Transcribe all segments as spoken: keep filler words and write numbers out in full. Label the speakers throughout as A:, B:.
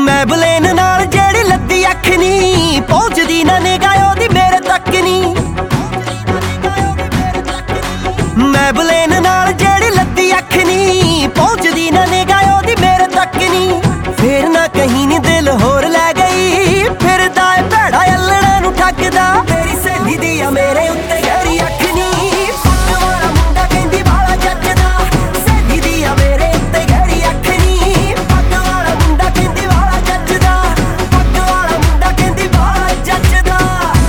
A: ਮੈਬਲੇਨ ਨਾਲ ਜਿਹੜੀ ਲੱਦੀ ਅੱਖ ਨੀ ਪਹੁੰਚਦੀ ਨਾ ਨਿਗਾਹ ਉਹਦੀ ਮੇਰੇ ਤੱਕ ਨੀ। ਮੈਬਲੇਨ ਨਾਲ ਜਿਹੜੀ ਲੱਦੀ ਅੱਖ ਨੀ ਪਹੁੰਚਦੀ ਨਾ ਨਿਗਾਹ ਉਹਦੀ ਮੇਰੇ ਤੱਕ ਨੀ। ਫੇਰ ਨਾ ਕਹੀਂ ਨੀ ਦਿਲ ਹੋਰ ਲੈ ਗਈ ਫਿਰਦਾ ਏ ਭੈੜਾ ਅਲੜਾ ਨੂੰ ਠੱਗਦਾ। ਮੇਰੀ ਸਹੇਲੀ ਦੀ ਆ ਮੇਰੇ ਉੱਤੇ ਗਹਿਰੀ ਅੱਖ ਨੀ ਪੱਗ ਵਾਲਾ ਮੁੰਡਾ ਕਹਿੰਦੀ ਵਾਲਾ ਜੱਜਦਾ। ਸਹੇਲੀ ਦੀ ਆ ਮੇਰੇ ਉੱਤੇ ਗਹਿਰੀ ਅੱਖ ਨੀ ਪੱਗ ਵਾਲਾ ਮੁੰਡਾ ਕਹਿੰਦੀ ਵਾਲਾ ਜੱਜਦਾ। ਪੱਗ ਵਾਲਾ ਮੁੰਡਾ ਕਹਿੰਦੀ ਵਾਲਾ ਜੱਜਦਾ।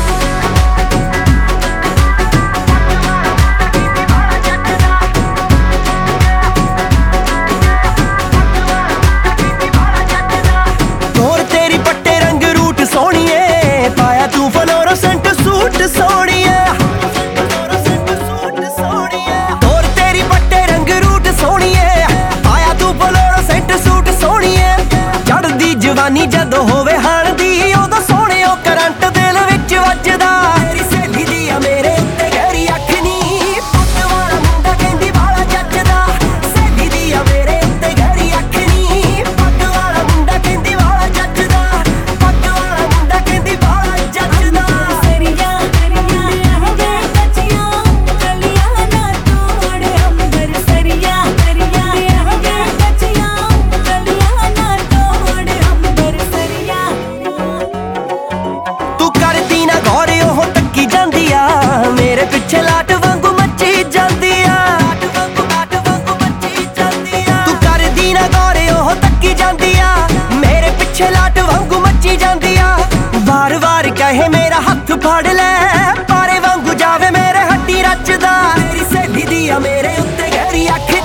A: ਹੋਰ ਤੇਰੀ ਪੱਟੇ ਰੰਗ ਰੂਟ ਸੋਹਣੀਏ ਪਾਇਆ ਤੂੰ ਫਲੋਰੋਸੈਂਟ ਸੂਟ ਸੋਹਣੀਏ। ਹੋਰ ਤੇਰੀ ਪੱਟੇ ਰੰਗ ਰੂਟ ਸੋਹਣੀਏ ਪਾਇਆ ਤੂੰ ਫਲੋਰੋਸੈਂਟ ਸੂਟ ਸੋਹਣੀਏ। ਚੜ੍ਹਦੀ ਜਵਾਨੀ ਜਦੋਂ ਹੋਵੇ ਹਾਣ ਦੀ ਉਦੋਂ ਸੋਹਣਿਓ ਕਰੰਟ ਦਿਲ ਵਿੱਚ ਵੱਜਦਾ। ਮੇਰੀ ਸਹੇਲੀ ਦੀ ਆ ਮੇਰੇ ਉੱਤੇ ਗਹਿਰੀ ਅੱਖ ਨੀ ਪੱਗ ਵਾਲਾ ਮੁੰਡਾ ਕਹਿੰਦੀ ਵਾਲਾ ਜੱਜਦਾ। ਸਹੇਲੀ ਦੀ ਆ ਮੇਰੇ ਉੱਤੇ ਗਹਿਰੀ ਅੱਖ ਨੀ ਪੱਗ ਵਾਲਾ ਮੁੰਡਾ ਕਹਿੰਦੀ ਵਾਲਾ ਜੱਜਦਾ। ਪੱਗ ਵਾਲਾ ਮੁੰਡਾ ਕਹਿੰਦੀ ਵਾਲਾ ਜੱਜਦਾ।
B: ਸਰੀਆ ਕਰੀਆਂ ਵੇ ਕੱਚੀਆਂ ਕਲੀਆਂ ਨਾ ਤੋੜ ਅੰਬਰ। ਸਰੀਆ ਕਰੀਆਂ ਵੇ ਕੱਚੀਆਂ ਕਲੀਆਂ ਨਾ ਤੋੜ ਅੰਬਰ। ਸਰੀਆ
A: ਤੂੰ ਕਰਦੀ ਨਾ ਗੌਰ ਉਹ ਟੱਕੀ ਜਾਂਦੀ ਆ ਮੇਰੇ ਪਿੱਛੇ ਲਾਟ ਵਾਂਗੂ ਮੱਚੀ ਜਾਂਦੀ ਆ। ਤੂੰ ਕਰਦੀ ਨਾ ਗੌਰ ਉਹ ਟੱਕੀ ਜਾਂਦੀ ਆ ਮੇਰੇ ਪਿੱਛੇ ਲਾਟ ਵਾਂਗੂ ਮੱਚੀ ਜਾਂਦੀ ਆ। ਵਾਰ ਵਾਰ ਕਹੇ ਮੇਰਾ ਹੱਥ ਫੜ ਲੈ ਪਾਰੇ ਵਾਂਗੂ ਜਾਵੇ ਮੇਰੇ ਹੱਡੀ ਰਚਦਾ। ਮੇਰੀ ਸਹੇਲੀ ਦੀ ਆ ਮੇਰੇ ਉੱਤੇ ਗਹਿਰੀ ਅੱਖ